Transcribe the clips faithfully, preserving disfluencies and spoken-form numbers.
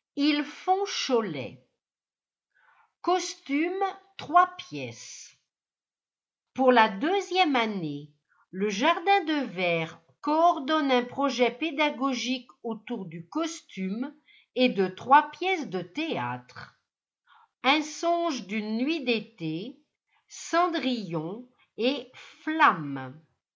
Ils font Cholet. Costume trois pièces. Pour la deuxième année, le Jardin de Verre coordonne un projet pédagogique autour du costume et de trois pièces de théâtre. Un songe d'une nuit d'été, Cendrillon et Flamme.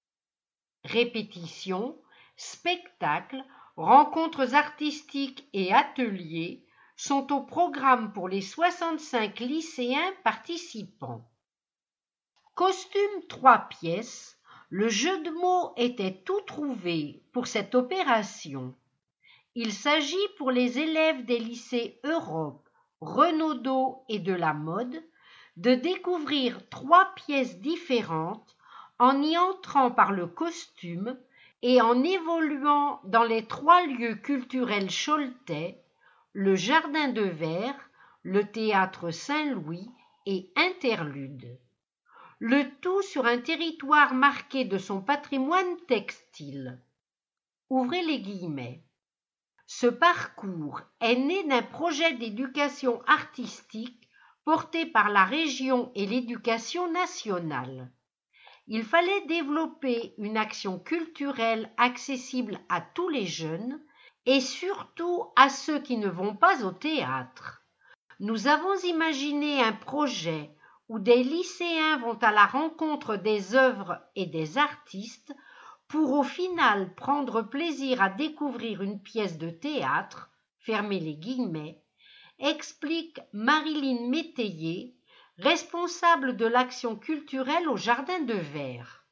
Répétitions, spectacles, rencontres artistiques et ateliers sont au programme pour les soixante-cinq lycéens participants. Costume trois pièces, le jeu de mots était tout trouvé pour cette opération. Il s'agit pour les élèves des lycées Europe, Renaudot et de la Mode de découvrir trois pièces différentes en y entrant par le costume et en évoluant dans les trois lieux culturels choletais, le Jardin de Verre, le Théâtre Saint-Louis et Interlude. Le tout sur un territoire marqué de son patrimoine textile. Ouvrez les guillemets. Ce parcours est né d'un projet d'éducation artistique porté par la région et l'éducation nationale. Il fallait développer une action culturelle accessible à tous les jeunes et surtout à ceux qui ne vont pas au théâtre. Nous avons imaginé un projet où des lycéens vont à la rencontre des œuvres et des artistes pour au final prendre plaisir à découvrir une pièce de théâtre, fermez les guillemets, explique Marilyn Métayer, responsable de l'action culturelle au Jardin de Verre.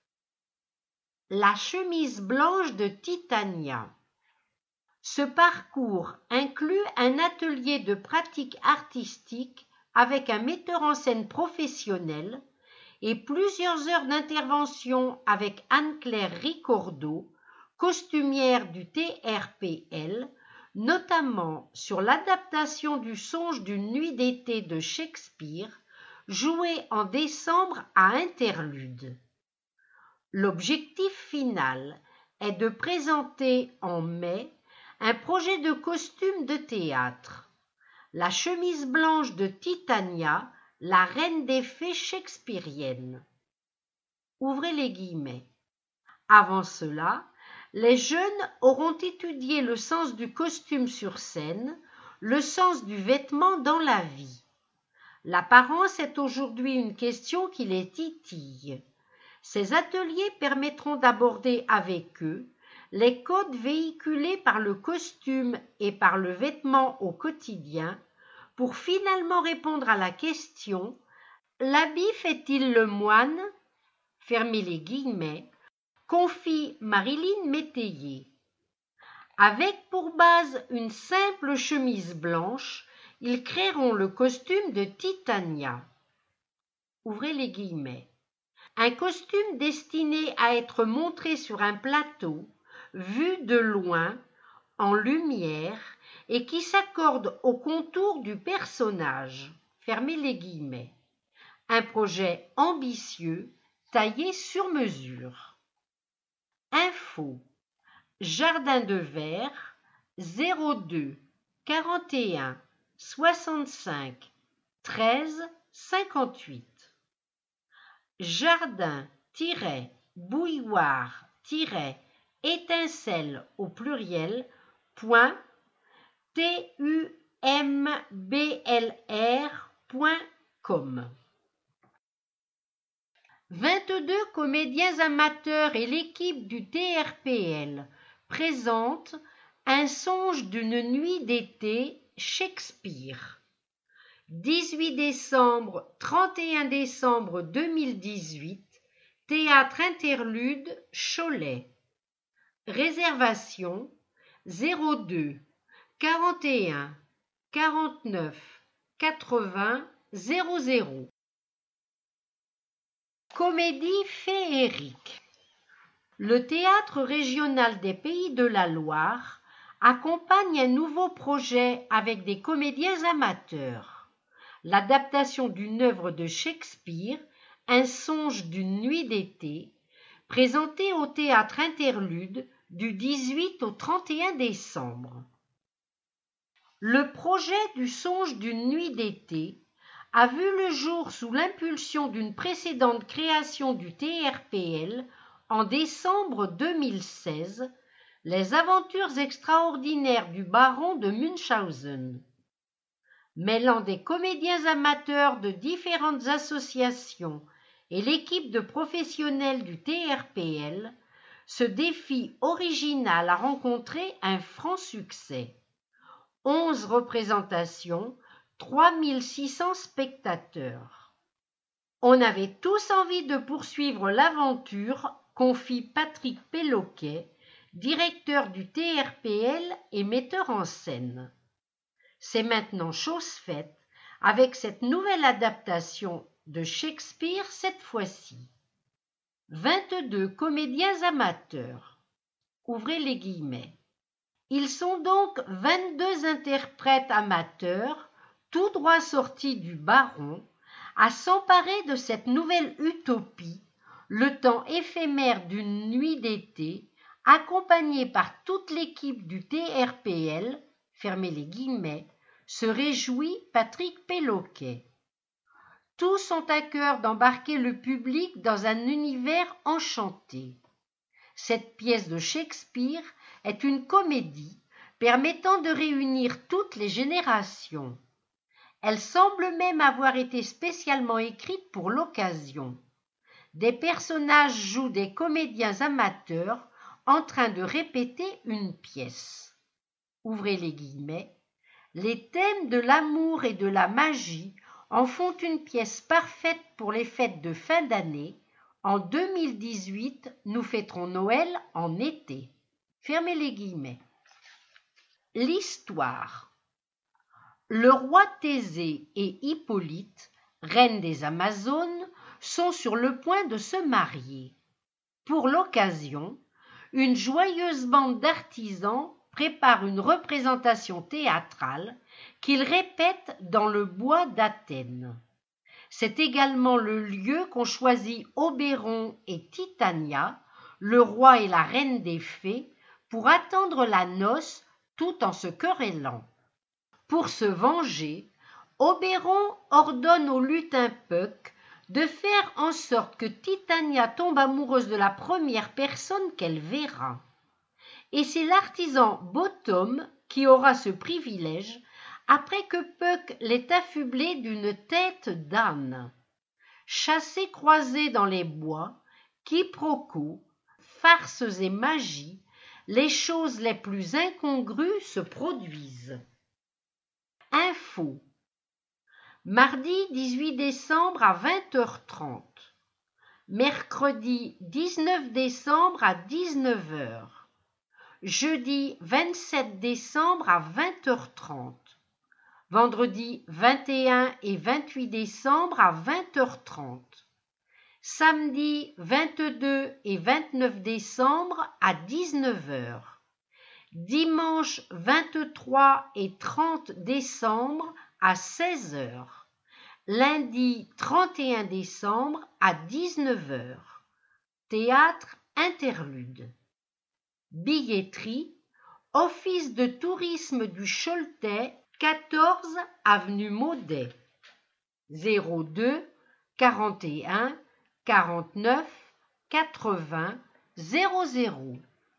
La chemise blanche de Titania. Ce parcours inclut un atelier de pratique artistique avec un metteur en scène professionnel et plusieurs heures d'intervention avec Anne-Claire Ricordeau, costumière du T R P L, notamment sur l'adaptation du songe d'une nuit d'été de Shakespeare, joué en décembre à Interlude. L'objectif final est de présenter en mai un projet de costume de théâtre. La chemise blanche de Titania, la reine des fées shakespeariennes. Ouvrez les guillemets. Avant cela, les jeunes auront étudié le sens du costume sur scène, le sens du vêtement dans la vie. L'apparence est aujourd'hui une question qui les titille. Ces ateliers permettront d'aborder avec eux les codes véhiculés par le costume et par le vêtement au quotidien pour finalement répondre à la question « L'habit fait-il le moine ?» fermez les guillemets, confie Marilyn Métayer. Avec pour base une simple chemise blanche, ils créeront le costume de Titania. Ouvrez les guillemets. Un costume destiné à être montré sur un plateau, vu de loin, en lumière, et qui s'accorde au contour du personnage. Fermez les guillemets. Un projet ambitieux, taillé sur mesure. Info. Jardin de Verre, zéro deux quarante et un soixante-cinq treize cinquante-huit. Jardin-bouilloire-étincelle au pluriel point T U M B L R point com. vingt-deux comédiens amateurs et l'équipe du T R P L présentent Un songe d'une nuit d'été Shakespeare. dix-huit décembre - trente et un décembre deux mille dix-huit, Théâtre Interlude, Cholet. Réservation zéro deux quarante et un quarante-neuf quatre-vingts zéro zéro. Comédie féerique. Le Théâtre régional des Pays de la Loire accompagne un nouveau projet avec des comédiens amateurs. L'adaptation d'une œuvre de Shakespeare, Un songe d'une nuit d'été, présentée au Théâtre Interlude du dix-huit au trente et un décembre. Le projet du songe d'une nuit d'été a vu le jour sous l'impulsion d'une précédente création du T R P L en décembre deux mille seize, Les aventures extraordinaires du baron de Munchausen. Mêlant des comédiens amateurs de différentes associations et l'équipe de professionnels du T R P L, ce défi original a rencontré un franc succès. Onze représentations, trois mille six cents spectateurs. On avait tous envie de poursuivre l'aventure, confie Patrick Péloquet, directeur du T R P L et metteur en scène. C'est maintenant chose faite avec cette nouvelle adaptation de Shakespeare cette fois-ci. vingt-deux comédiens amateurs. Ouvrez les guillemets. Ils sont donc vingt-deux interprètes amateurs, tout droit sortis du baron, à s'emparer de cette nouvelle utopie, le temps éphémère d'une nuit d'été, accompagnés par toute l'équipe du T R P L, fermez les guillemets, se réjouit Patrick Péloquet. Tous ont à cœur d'embarquer le public dans un univers enchanté. Cette pièce de Shakespeare est une comédie permettant de réunir toutes les générations. Elle semble même avoir été spécialement écrite pour l'occasion. Des personnages jouent des comédiens amateurs en train de répéter une pièce. Ouvrez les guillemets. Les thèmes de l'amour et de la magie en font une pièce parfaite pour les fêtes de fin d'année. En deux mille dix-huit, nous fêterons Noël en été. Fermez les guillemets. L'histoire. Le roi Thésée et Hippolyte, reine des Amazones, sont sur le point de se marier. Pour l'occasion, une joyeuse bande d'artisans prépare une représentation théâtrale qu'ils répètent dans le bois d'Athènes. C'est également le lieu qu'ont choisi Obéron et Titania, le roi et la reine des fées, pour attendre la noce tout en se querellant. Pour se venger, Obéron ordonne au lutin Puck de faire en sorte que Titania tombe amoureuse de la première personne qu'elle verra. Et c'est l'artisan Bottom qui aura ce privilège après que Puck l'ait affublé d'une tête d'âne. Chassés croisés dans les bois, quiproquos, farces et magie, les choses les plus incongrues se produisent. Info. Mardi dix-huit décembre à vingt heures trente. Mercredi dix-neuf décembre à dix-neuf heures. Jeudi vingt-sept décembre à vingt heures trente. Vendredi vingt et un et vingt-huit décembre à vingt heures trente. Samedi vingt-deux et vingt-neuf décembre à dix-neuf heures. Dimanche vingt-trois et trente décembre à seize heures. Lundi trente et un décembre à dix-neuf heures. Théâtre interlude. Billetterie, Office de tourisme du Choletais, quatorze avenue Maudet. zéro deux quarante et un quarante-neuf quatre-vingts zéro zéro.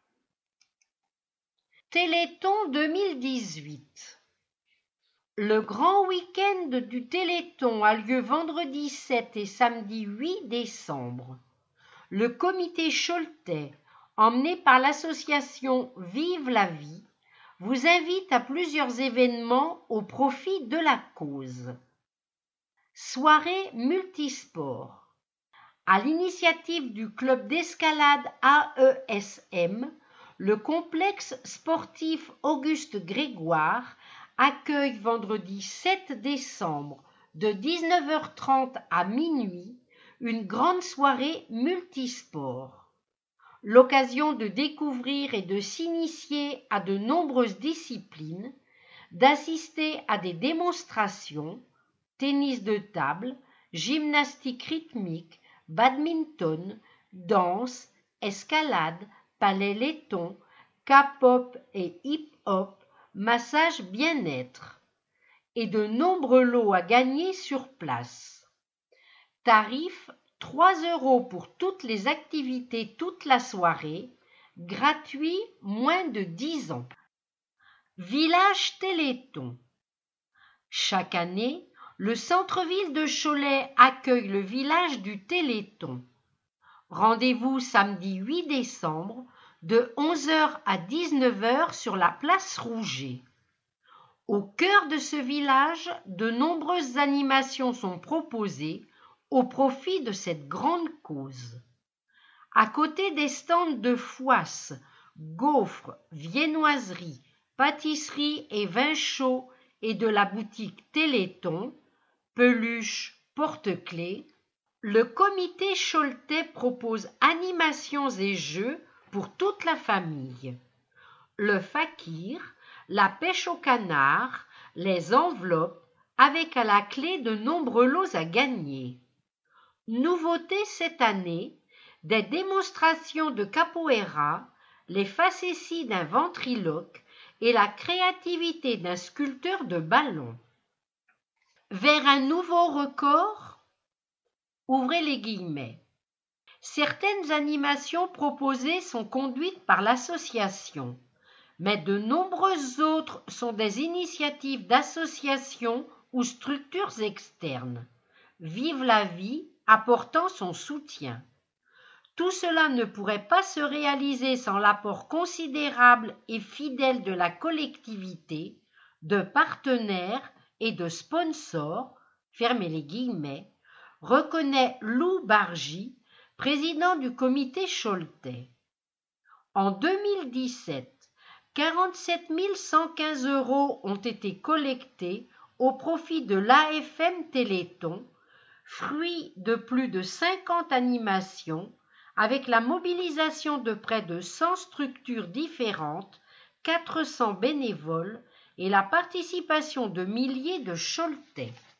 Téléthon deux mille dix-huit. Le grand week-end du Téléthon a lieu vendredi sept et samedi huit décembre. Le comité Choletais, emmené par l'association Vive la vie, vous invite à plusieurs événements au profit de la cause. Soirée multisport. À l'initiative du club d'escalade A E S M, le complexe sportif Auguste Grégoire accueille vendredi sept décembre de dix-neuf heures trente à minuit une grande soirée multisport. L'occasion de découvrir et de s'initier à de nombreuses disciplines, d'assister à des démonstrations, tennis de table, gymnastique rythmique, badminton, danse, escalade, palais laiton, K-pop et hip-hop, massage bien-être et de nombreux lots à gagner sur place. Tarif trois euros pour toutes les activités toute la soirée, gratuit moins de dix ans. Village Téléthon. Chaque année, le centre-ville de Cholet accueille le village du Téléthon. Rendez-vous samedi huit décembre de onze heures à dix-neuf heures sur la place Rouget. Au cœur de ce village, de nombreuses animations sont proposées au profit de cette grande cause. À côté des stands de fouasses, gaufres, viennoiseries, pâtisseries et vins chauds et de la boutique Téléthon, peluches, porte-clés, le comité choletais propose animations et jeux pour toute la famille. Le fakir, la pêche au canard, les enveloppes, avec à la clé de nombreux lots à gagner. Nouveauté cette année, des démonstrations de capoeira, les facéties d'un ventriloque et la créativité d'un sculpteur de ballons. Vers un nouveau record, ouvrez les guillemets. Certaines animations proposées sont conduites par l'association, mais de nombreuses autres sont des initiatives d'associations ou structures externes. Vive la vie apportant son soutien. Tout cela ne pourrait pas se réaliser sans l'apport considérable et fidèle de la collectivité, de partenaires et de sponsors, fermez les guillemets, reconnaît Lou Bargy, président du comité choletais. En deux mille dix-sept, quarante-sept mille cent quinze euros ont été collectés au profit de l'A F M Téléthon, fruit de plus de cinquante animations, avec la mobilisation de près de cent structures différentes, quatre cents bénévoles et la participation de milliers de choletais.